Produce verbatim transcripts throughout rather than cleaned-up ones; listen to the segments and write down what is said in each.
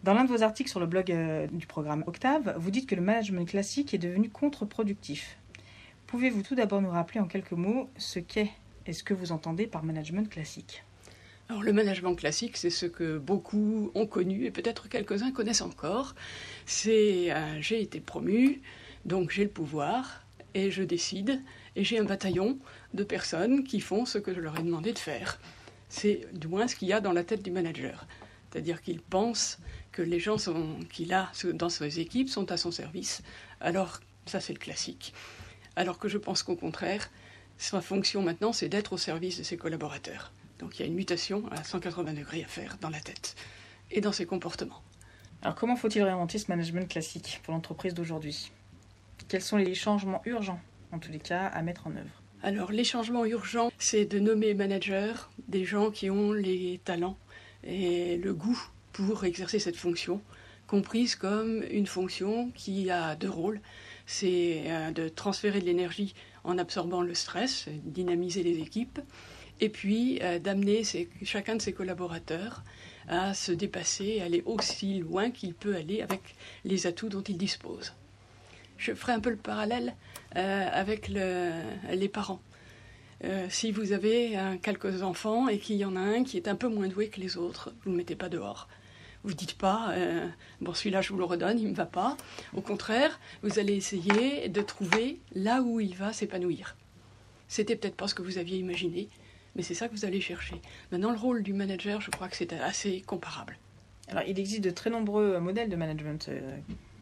Dans l'un de vos articles sur le blog euh, du programme Octave, vous dites que le management classique est devenu contre-productif. Pouvez-vous tout d'abord nous rappeler en quelques mots ce qu'est et ce que vous entendez par management classique ? Alors, le management classique, c'est ce que beaucoup ont connu et peut-être quelques-uns connaissent encore. C'est euh, j'ai été promu, donc j'ai le pouvoir et je décide et j'ai un bataillon de personnes qui font ce que je leur ai demandé de faire. C'est du moins ce qu'il y a dans la tête du manager. C'est-à-dire qu'il pense que les gens sont, qu'il a dans ses équipes sont à son service. Alors, ça c'est le classique. Alors que je pense qu'au contraire, sa fonction maintenant, c'est d'être au service de ses collaborateurs. Donc il y a une mutation à cent quatre-vingts degrés à faire dans la tête et dans ses comportements. Alors comment faut-il réinventer ce management classique pour l'entreprise d'aujourd'hui ? Quels sont les changements urgents, en tous les cas, à mettre en œuvre ? Alors les changements urgents, c'est de nommer managers des gens qui ont les talents et le goût pour exercer cette fonction, comprise comme une fonction qui a deux rôles. C'est de transférer de l'énergie en absorbant le stress, dynamiser les équipes, et puis euh, d'amener ses, chacun de ses collaborateurs à se dépasser, aller aussi loin qu'il peut aller avec les atouts dont il dispose. Je ferai un peu le parallèle euh, avec le, les parents. Euh, si vous avez euh, quelques enfants et qu'il y en a un qui est un peu moins doué que les autres, vous ne le mettez pas dehors. Vous ne dites pas, euh, bon celui-là je vous le redonne, il ne me va pas. Au contraire, vous allez essayer de trouver là où il va s'épanouir. C'était peut-être pas ce que vous aviez imaginé, mais c'est ça que vous allez chercher. Maintenant, le rôle du manager, je crois que c'est assez comparable. Alors, il existe de très nombreux modèles de management euh,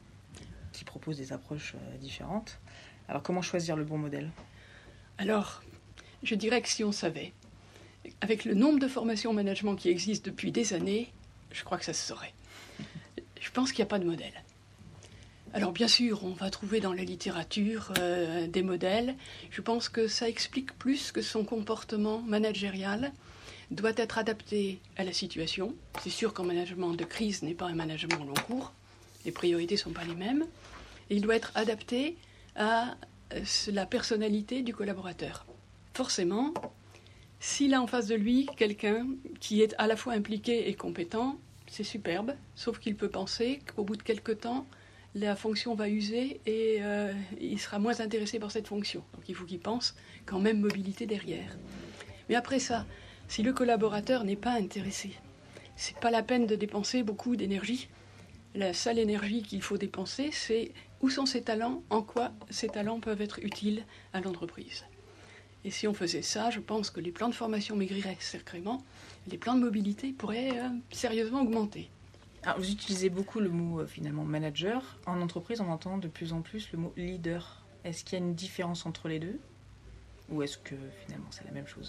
qui proposent des approches euh, différentes. Alors, comment choisir le bon modèle ? Alors, je dirais que si on savait, avec le nombre de formations management qui existent depuis des années, je crois que ça se saurait. Je pense qu'il n'y a pas de modèle. Alors bien sûr, on va trouver dans la littérature euh, des modèles. Je pense que ça explique plus que son comportement managérial doit être adapté à la situation. C'est sûr qu'un management de crise n'est pas un management long cours. Les priorités ne sont pas les mêmes. Et il doit être adapté à euh, la personnalité du collaborateur. Forcément, s'il a en face de lui quelqu'un qui est à la fois impliqué et compétent, c'est superbe, sauf qu'il peut penser qu'au bout de quelque temps, la fonction va user et euh, il sera moins intéressé par cette fonction. Donc il faut qu'il pense quand même mobilité derrière. Mais après ça, si le collaborateur n'est pas intéressé, c'est pas la peine de dépenser beaucoup d'énergie. La seule énergie qu'il faut dépenser, c'est où sont ses talents, en quoi ces talents peuvent être utiles à l'entreprise. Et si on faisait ça, je pense que les plans de formation maigriraient sacrément, les plans de mobilité pourraient euh, sérieusement augmenter. Alors, vous utilisez beaucoup le mot euh, finalement manager. En entreprise, on entend de plus en plus le mot leader. Est-ce qu'il y a une différence entre les deux ? Ou est-ce que finalement c'est la même chose ?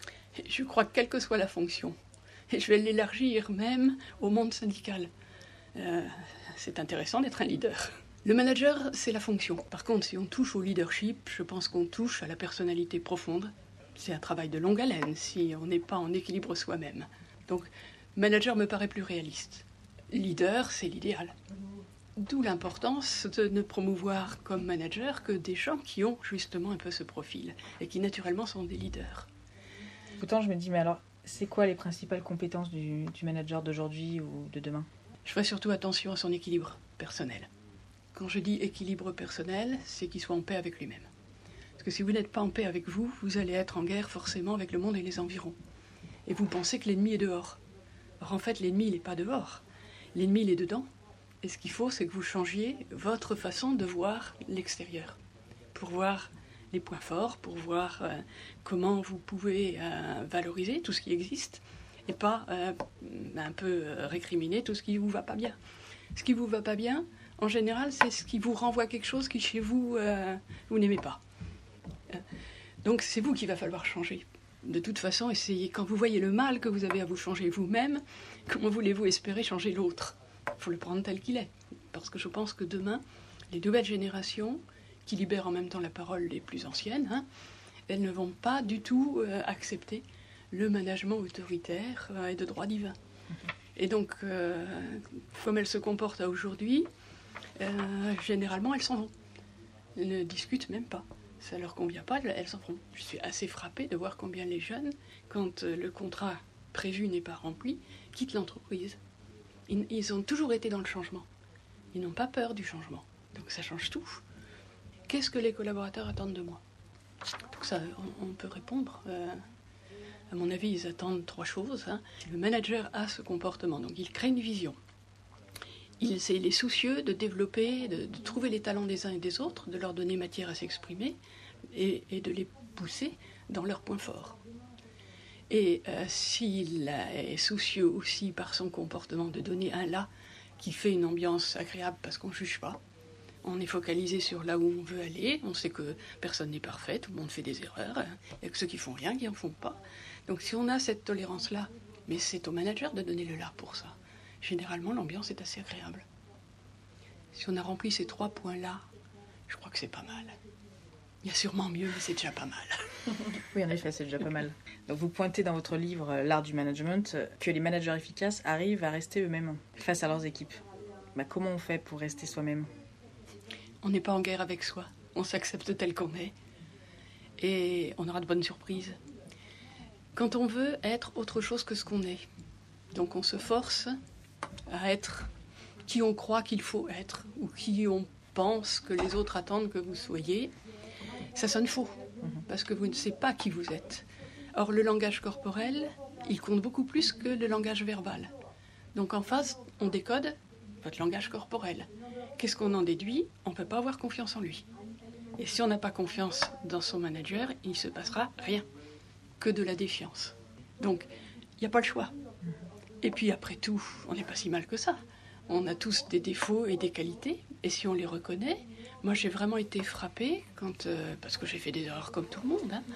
Je crois que quelle que soit la fonction, et je vais l'élargir même au monde syndical, euh, c'est intéressant d'être un leader. Le manager, c'est la fonction. Par contre, si on touche au leadership, je pense qu'on touche à la personnalité profonde. C'est un travail de longue haleine si on n'est pas en équilibre soi-même. Donc, manager me paraît plus réaliste. Leader, c'est l'idéal. D'où l'importance de ne promouvoir comme manager que des gens qui ont justement un peu ce profil et qui naturellement sont des leaders. Pourtant, je me dis, mais alors, c'est quoi les principales compétences du, du manager d'aujourd'hui ou de demain ? Je ferai surtout attention à son équilibre personnel. Quand je dis équilibre personnel, c'est qu'il soit en paix avec lui-même. Parce que si vous n'êtes pas en paix avec vous, vous allez être en guerre forcément avec le monde et les environs. Et vous pensez que l'ennemi est dehors. Or, en fait, l'ennemi, il n'est pas dehors. L'ennemi, il est dedans. Et ce qu'il faut, c'est que vous changiez votre façon de voir l'extérieur. Pour voir les points forts, pour voir euh, comment vous pouvez euh, valoriser tout ce qui existe et pas euh, un peu euh, récriminer tout ce qui ne vous va pas bien. Ce qui ne vous va pas bien, en général, c'est ce qui vous renvoie quelque chose qui, chez vous, euh, vous n'aimez pas. Donc, c'est vous qu'il va falloir changer. De toute façon, essayez, quand vous voyez le mal que vous avez à vous changer vous-même, comment voulez-vous espérer changer l'autre ? Il faut le prendre tel qu'il est. Parce que je pense que demain, les nouvelles générations, qui libèrent en même temps la parole des plus anciennes, hein, elles ne vont pas du tout euh, accepter le management autoritaire euh, et de droit divin. Et donc, euh, comme elles se comportent aujourd'hui, euh, généralement, elles s'en vont. Elles ne discutent même pas. Ça ne leur convient pas, elles s'en vont. Je suis assez frappée de voir combien les jeunes, quand euh, le contrat prévu n'est pas rempli, quittent l'entreprise. Ils, ils ont toujours été dans le changement. Ils n'ont pas peur du changement. Donc ça change tout. Qu'est-ce que les collaborateurs attendent de moi? Pour ça, on, on peut répondre. Euh, à mon avis, ils attendent trois choses. Hein. Le manager a ce comportement, donc il crée une vision. Il, il est soucieux de développer, de, de trouver les talents des uns et des autres, de leur donner matière à s'exprimer et, et de les pousser dans leurs points forts. Et euh, s'il est soucieux aussi par son comportement de donner un là qui fait une ambiance agréable parce qu'on ne juge pas, on est focalisé sur là où on veut aller, on sait que personne n'est parfait, tout le monde fait des erreurs, il n'y a que ceux qui font rien qui n'en font pas. Donc si on a cette tolérance-là, mais c'est au manager de donner le là pour ça, généralement l'ambiance est assez agréable. Si on a rempli ces trois points-là, je crois que c'est pas mal. Il y a sûrement mieux, mais c'est déjà pas mal. Oui, en effet, c'est déjà pas mal. Donc vous pointez dans votre livre « L'art du management » que les managers efficaces arrivent à rester eux-mêmes face à leurs équipes. Bah, comment on fait pour rester soi-même? On n'est pas en guerre avec soi. On s'accepte tel qu'on est. Et on aura de bonnes surprises. Quand on veut être autre chose que ce qu'on est, donc on se force à être qui on croit qu'il faut être, ou qui on pense que les autres attendent que vous soyez, ça sonne faux, parce que vous ne savez pas qui vous êtes. Or, le langage corporel, il compte beaucoup plus que le langage verbal. Donc en face, on décode votre langage corporel. Qu'est-ce qu'on en déduit? On ne peut pas avoir confiance en lui. Et si on n'a pas confiance dans son manager, il ne se passera rien, que de la défiance. Donc, il n'y a pas le choix. Et puis après tout, on n'est pas si mal que ça. On a tous des défauts et des qualités, et si on les reconnaît, moi j'ai vraiment été frappée, quand, euh, parce que j'ai fait des erreurs comme tout le monde, hein,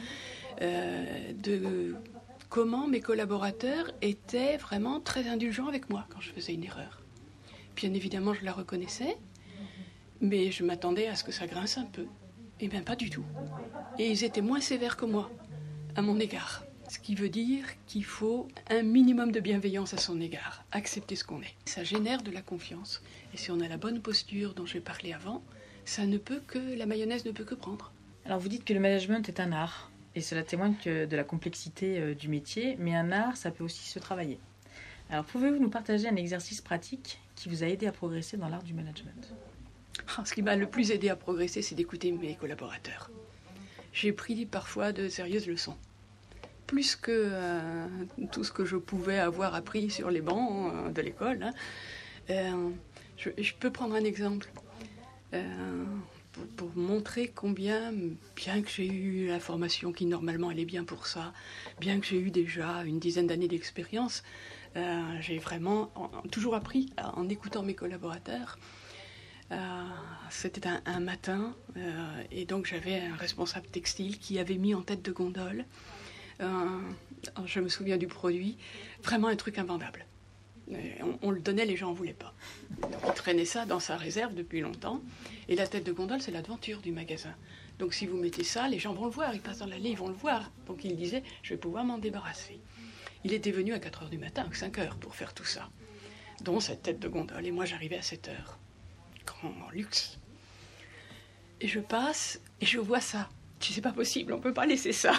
euh, de comment mes collaborateurs étaient vraiment très indulgents avec moi quand je faisais une erreur. Bien évidemment, je la reconnaissais, mais je m'attendais à ce que ça grince un peu. Et bien pas du tout. Et ils étaient moins sévères que moi, à mon égard. Ce qui veut dire qu'il faut un minimum de bienveillance à son égard, accepter ce qu'on est. Ça génère de la confiance. Et si on a la bonne posture dont j'ai parlé avant, ça ne peut que, la mayonnaise ne peut que prendre. Alors vous dites que le management est un art, et cela témoigne que de la complexité euh, du métier, mais un art, ça peut aussi se travailler. Alors pouvez-vous nous partager un exercice pratique qui vous a aidé à progresser dans l'art du management? Oh, ce qui m'a le plus aidé à progresser, c'est d'écouter mes collaborateurs. J'ai pris parfois de sérieuses leçons. Plus que euh, tout ce que je pouvais avoir appris sur les bancs euh, de l'école. Hein. Euh, je, je peux prendre un exemple euh, pour, pour montrer combien, bien que j'ai eu la formation qui normalement allait bien pour ça, bien que j'ai eu déjà une dizaine d'années d'expérience, euh, j'ai vraiment en, toujours appris en écoutant mes collaborateurs. Euh, c'était un, un matin, euh, et donc j'avais un responsable textile qui avait mis en tête de gondole. Euh, je me souviens du produit, vraiment un truc invendable. On, on le donnait, les gens n'en voulaient pas. Donc, il traînait ça dans sa réserve depuis longtemps. Et la tête de gondole, c'est l'aventure du magasin. Donc si vous mettez ça, les gens vont le voir, ils passent dans l'allée, ils vont le voir. Donc il disait, je vais pouvoir m'en débarrasser. Il était venu à quatre heures du matin, à cinq heures, pour faire tout ça. Dont cette tête de gondole. Et moi, j'arrivais à sept heures. Grand luxe. Et je passe, et je vois ça. Je dis, c'est pas possible, on ne peut pas laisser ça.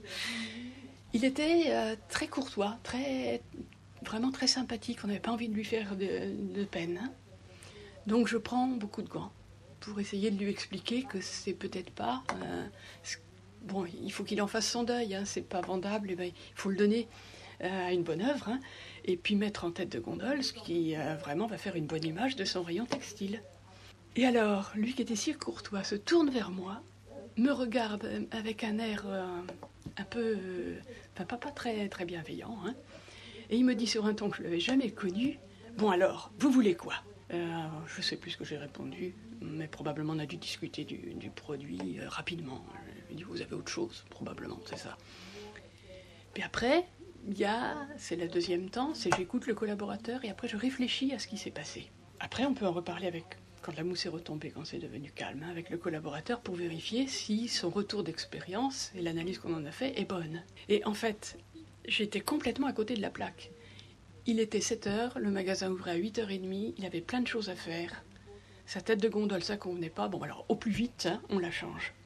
Il était euh, très courtois, très, vraiment très sympathique. On n'avait pas envie de lui faire de, de peine. Hein. Donc je prends beaucoup de gants pour essayer de lui expliquer que c'est peut-être pas... Euh, bon, il faut qu'il en fasse son deuil. Hein, c'est pas vendable. Et ben, il faut le donner euh, à une bonne œuvre. Hein, et puis mettre en tête de gondole, ce qui euh, vraiment va faire une bonne image de son rayon textile. Et alors, lui qui était si courtois se tourne vers moi, me regarde avec un air... Euh, un peu, euh, enfin pas, pas très, très bienveillant, hein. Et il me dit sur un ton que je ne l'avais jamais connu, « Bon alors, vous voulez quoi ?» euh, Je ne sais plus ce que j'ai répondu, mais probablement on a dû discuter du, du produit euh, rapidement. Je lui ai dit « Vous avez autre chose ?» Probablement, c'est ça. Puis après, il y a, c'est le deuxième temps, c'est j'écoute le collaborateur et après je réfléchis à ce qui s'est passé. Après, on peut en reparler avec... quand la mousse est retombée, quand c'est devenu calme, hein, avec le collaborateur pour vérifier si son retour d'expérience et l'analyse qu'on en a fait est bonne. Et en fait, j'étais complètement à côté de la plaque. Il était sept heures, le magasin ouvrait à huit heures trente, il avait plein de choses à faire. Sa tête de gondole, ça convenait pas. Bon, alors au plus vite, hein, on la change.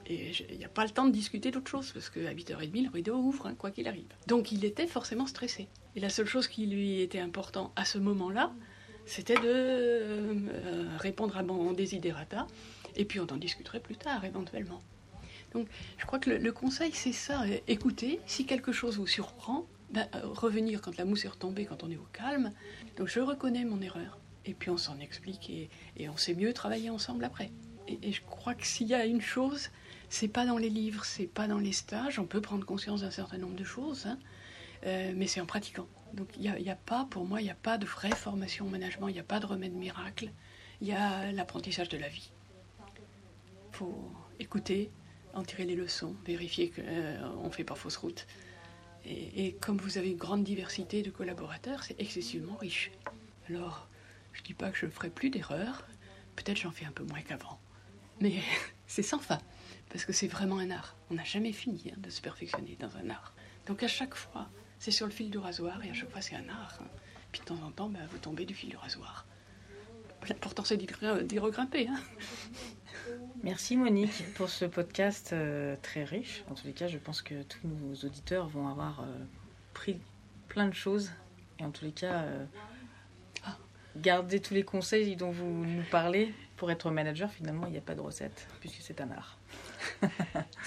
Et il n'y a pas le temps de discuter d'autre chose, parce qu'à huit heures trente, le rideau ouvre, hein, quoi qu'il arrive. Donc il était forcément stressé. Et la seule chose qui lui était importante à ce moment-là, c'était de euh, répondre à mon desiderata, et puis on en discuterait plus tard, éventuellement. Donc je crois que le, le conseil, c'est ça, écoutez, si quelque chose vous surprend, ben, euh, revenir quand la mousse est retombée, quand on est au calme. Donc je reconnais mon erreur, et puis on s'en explique, et, et on sait mieux travailler ensemble après. Et, et je crois que s'il y a une chose... C'est pas dans les livres, c'est pas dans les stages. On peut prendre conscience d'un certain nombre de choses, hein, euh, mais c'est en pratiquant. Donc il n'y a, a pas, pour moi, il n'y a pas de vraie formation au management, il n'y a pas de remède miracle. Il y a l'apprentissage de la vie. Il faut écouter, en tirer les leçons, vérifier qu'on euh, ne fait pas fausse route. Et, et comme vous avez une grande diversité de collaborateurs, c'est excessivement riche. Alors, je ne dis pas que je ne ferai plus d'erreurs, peut-être j'en fais un peu moins qu'avant. Mais c'est sans fin. Parce que c'est vraiment un art. On n'a jamais fini hein, de se perfectionner dans un art. Donc à chaque fois, c'est sur le fil du rasoir et à chaque fois c'est un art. Hein. Puis de temps en temps, bah, vous tombez du fil du rasoir. L'important c'est d'y regrimper. Hein. Merci Monique pour ce podcast euh, très riche. En tous les cas, je pense que tous nos auditeurs vont avoir euh, pris plein de choses. Et en tous les cas, euh, ah. gardez tous les conseils dont vous nous parlez. Pour être manager, finalement, il n'y a pas de recette, puisque c'est un art.